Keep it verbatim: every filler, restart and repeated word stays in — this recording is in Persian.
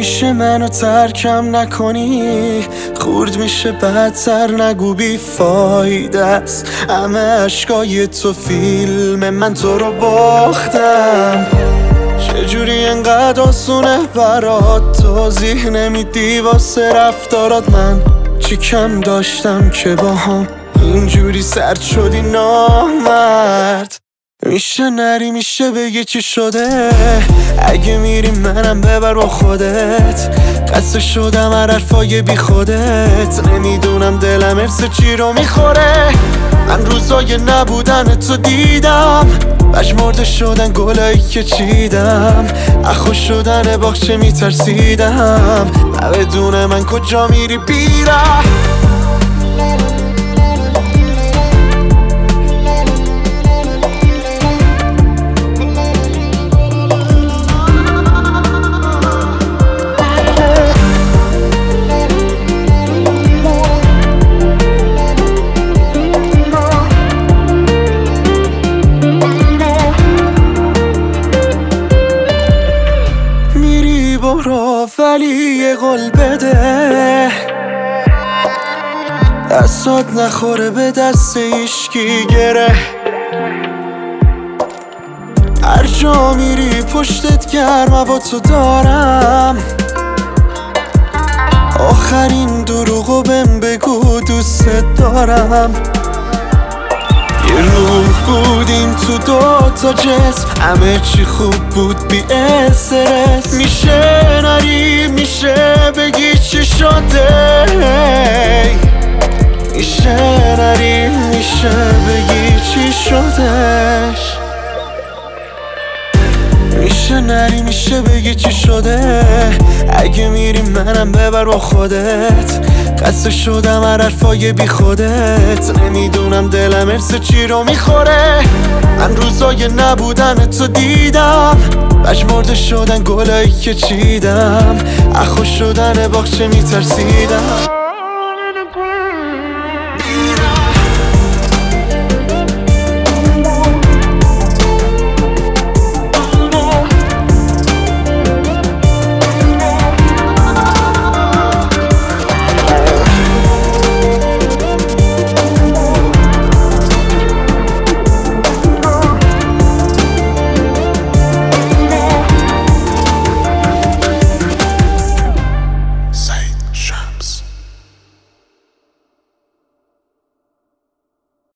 میشه منو ترکم نکنی، خورد میشه بدتر نگو بی فایده است. همه عشقای تو فیلم من تو رو باختم. چجوری انقدر آسونه برات توضیح نمیدی واسه رفتارات؟ من چی کم داشتم که با هم اینجوری سرد شدی نامرد؟ میشه نری میشه بگی چی شده؟ اگه میری منم ببر با خودت. قصه شدم هر حرفای بی خودت. نمیدونم دلم ارس چی رو میخوره. من روزای نبودن تو دیدم، مجمرده شدن گلایی که چیدم، اخو شدن باغچه میترسیدم. بدون من کجا میری بیرم؟ برو ولی یه قول بده، دستات نخوره به دست ایشکی گره. هر جا میری پشتت گرم و تو دارم. آخرین دروغو بهم بگو دوست دارم. یه روح بودیم تو دوتا جسم، همه چی خوب بود بی استرس. میشه نری میشه بگی چی شده؟ میشه نری میشه بگی چی شدش؟ میشه نری میشه بگی چی شده؟ اگه میری منم ببر با خودت. قصه شدم هر حرفای بی خودت. نمیدونم دلم ارس چی رو میخوره. من روزای نبودن تو دیدم، مجمرده شدن گلایی که چیدم، اخو شدن باغچه میترسیدم.